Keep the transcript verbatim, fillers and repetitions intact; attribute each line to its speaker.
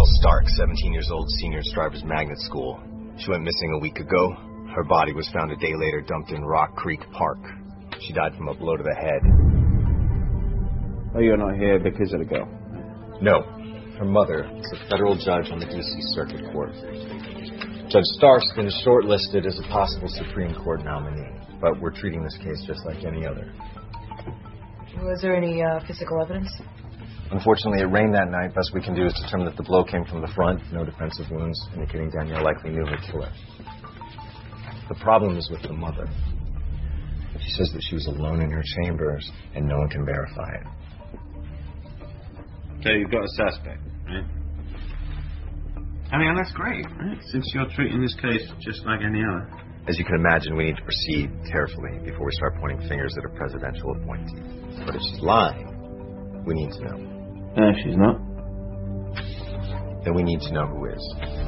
Speaker 1: Michelle Stark, seventeen years old, senior at Strivers Magnet School. She went missing a week ago. Her body was found a day later dumped in Rock Creek Park. She died from a blow to the head.
Speaker 2: Oh, you're not here because of the girl?
Speaker 1: No. Her mother is a federal judge on the D C Circuit Court. Judge Stark's been shortlisted as a possible Supreme Court nominee, but we're treating this case just like any other.
Speaker 3: Was there any uh, physical evidence?
Speaker 1: Unfortunately, it rained that night. Best we can do is determine that the blow came from the front, no defensive wounds, indicating Danielle likely knew her killer. The problem is with the mother. She says that she was alone in her chambers, and no one can verify it.
Speaker 2: So you've got a suspect, right? I mean, that's great, right? Since you're treating this case just like any other.
Speaker 1: As you can imagine, we need to proceed carefully before we start pointing fingers at a presidential appointee. But if she's lying, we need to know.
Speaker 2: And if she's not?
Speaker 1: Then we need to know who is.